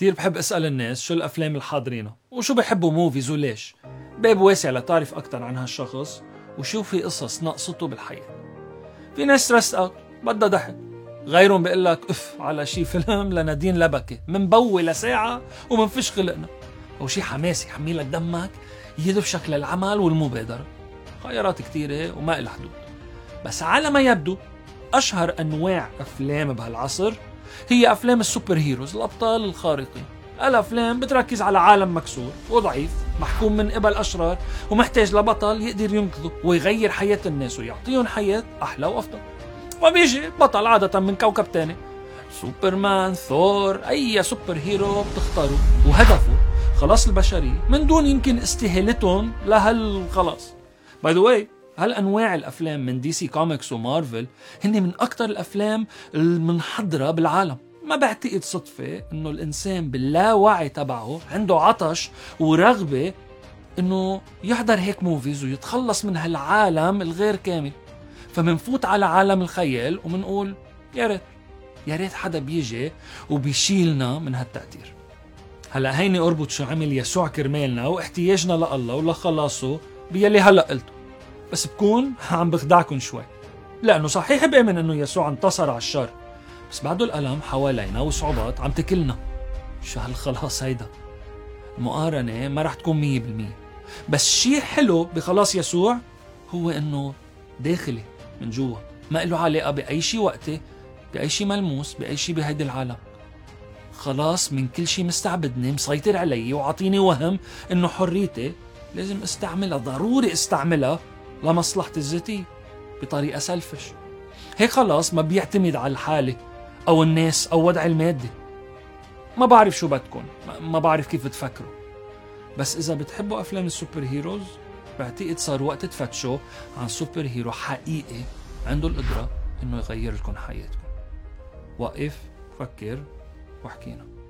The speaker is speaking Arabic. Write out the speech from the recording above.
كتير بحب أسأل الناس شو الأفلام الحاضرينها وشو بحبوا موفيز وليش. باب واسع لتعرف أكتر عن هالشخص وشو في قصص ناقصته بالحياة. في ناس ستريس اوت بدها ضحك، غيرهم بيقلك اف على شي فيلم لنادين لبكة منبوي لساعة ومنفش خلقنا، أو شي حماسي يحميلك دمك يدب شكل العمل والمبادرة. خيارات كتيرة وما إلها حدود. بس على ما يبدو أشهر أنواع أفلام بهالعصر هي أفلام السوبر هيروز، الأبطال الخارقين. الأفلام بتركز على عالم مكسور وضعيف محكوم من قبل أشرار ومحتاج لبطل يقدر ينقذه ويغير حياة الناس ويعطيهم حياة أحلى وأفضل. وبيجي بطل عادة من كوكب تاني، سوبرمان، ثور، أي سوبر هيرو بتختاره وهدفه خلاص البشرية من دون يمكن استهالتهم لهالخلاص. باي ذا واي، هالأنواع الأفلام من دي سي كوميكس ومارفل هن من أكتر الأفلام المنحضرة بالعالم. ما بعتقد صدفة إنه الإنسان باللاوعي تبعه عنده عطش ورغبة إنه يحضر هيك موفيز ويتخلص من هالعالم الغير كامل. فمنفوت على عالم الخيال ومنقول يا ريت حدا بيجي وبيشيلنا من هالتقدير. هلأ هيني أربط شو عمل يسوع كرمالنا واحتياجنا لله ولخلاصه بيلي هلأ قلته. بس بكون عم بخدعكن شوي، لأنه صحيح بأمن أنه يسوع انتصر على الشر، بس بعده الألم حوالينا وصعوبات عم تكلنا. شو هالخلاص هيدا؟ المقارنة ما رح تكون 100%، بس شي حلو بخلاص يسوع هو أنه داخلي من جوا، ما له علاقة بأي شي وقتي، بأي شي ملموس، بأي شي بهيدي العالم. خلاص من كل شي مستعبدني مسيطر علي وعطيني وهم أنه حريتي لازم استعملها، ضروري استعملها لمصلحتي الذاتية بطريقة سلفش. هيك خلاص ما بيعتمد على الحالة أو الناس أو وضع المادي. ما بعرف شو بدكن، ما بعرف كيف تفكروا، بس إذا بتحبوا أفلام السوبر هيروز بعتقد صار وقت تفتشوا عن سوبر هيرو حقيقي عنده القدرة إنه يغير لكم حياتكم. وقف، فكر، واحكينا.